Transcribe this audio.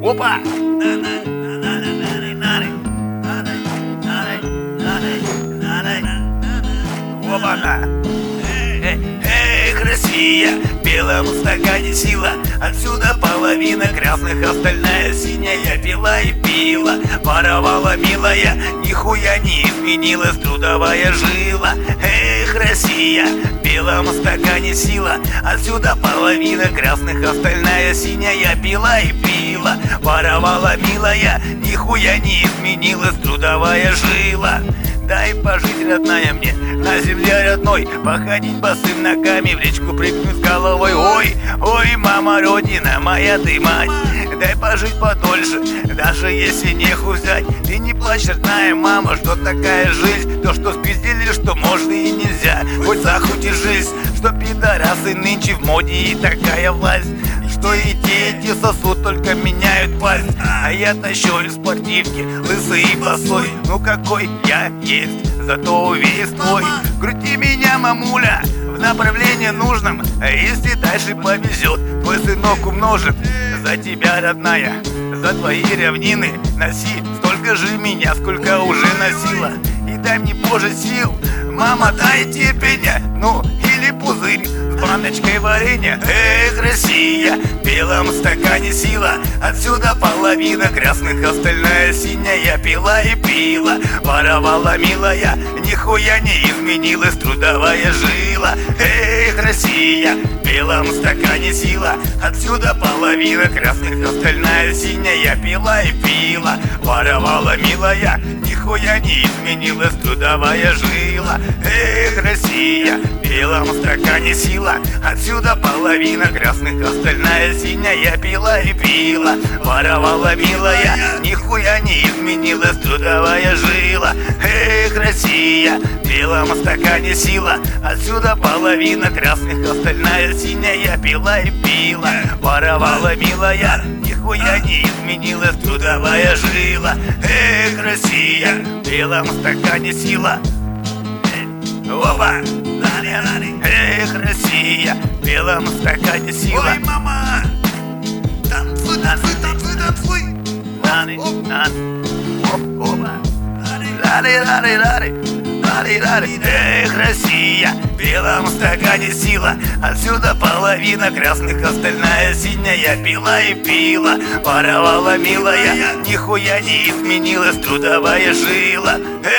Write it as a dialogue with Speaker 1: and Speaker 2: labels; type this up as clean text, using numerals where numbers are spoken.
Speaker 1: Опа! Опа-на! Эх, Россия, в белом стакане сила. Отсюда половина красных, остальная синяя. Пила и пила, воровала милая. Нихуя не изменилась трудовая жила. Эх, Россия, в белом стакане сила. Отсюда половина красных, остальная синяя. Пила и пила, воровала милая. Нихуя не изменилась трудовая жила. Дай пожить, родная, мне на земле родной, походить босым ногами, в речку прыгнуть с головой. Ой, ой, мама родина, моя ты мать, дай пожить подольше, даже если нехуй взять. Ты не плачь, родная мама, что такая жизнь, то, что спиздили, что можно и нельзя. Хоть захуй жизнь, что пидорасы нынче в моде и такая власть, что и те сосуд, только меняют пасть. А я тащу в спортивке, лысый и босой. Ну какой я есть, зато увесь твой. Крути меня, мамуля, в направлении нужном, а если дальше повезет, твой сынок умножит. За тебя, родная, за твои равнины носи столько же меня, сколько уже носила. И дай мне, Боже, сил, мама, дай терпения, ну или пузырь с баночкой варенья. Эх, Россия, в белом стакане сила. Отсюда половина красных, остальная синяя. Пила и пила, воровала милая. Нихуя не изменилась трудовая жила. Эх, Россия, в белом стакане сила. Отсюда половина красных, остальная синяя. Пила и пила, воровала милая. Нихуя не изменилась трудовая жила. Эх, Россия, в белом стакане сила. Отсюда половина красных, остальная синяя. Пила и пила, воровала милая. Нихуя не изменилась трудовая жила. Эх, Россия, в белом стакане сила. Отсюда половина красных, остальная синяя. Пила и пила, воровала милая. Нихуя не изменилась трудовая жила. Эх, Россия, в белом стакане сила. Опа! Эх, Россия, в белом стакане сила.
Speaker 2: Ой, мама! Танцуй, танцуй, танцуй, танцуй!
Speaker 1: Эх, Россия, в белом стакане сила. Отсюда половина красных, остальная синяя. Пила и пила, воровала милая. Нихуя не изменилась трудовая жила.